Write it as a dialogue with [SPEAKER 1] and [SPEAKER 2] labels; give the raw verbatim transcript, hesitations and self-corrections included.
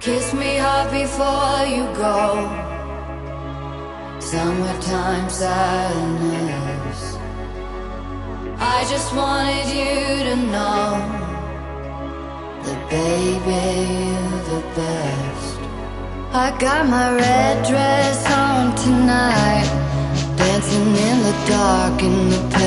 [SPEAKER 1] Kiss me hard before you go. Summertime sadness. I just wanted you to know that baby, you're the best. I got my red dress on tonight, dancing in the dark in the past.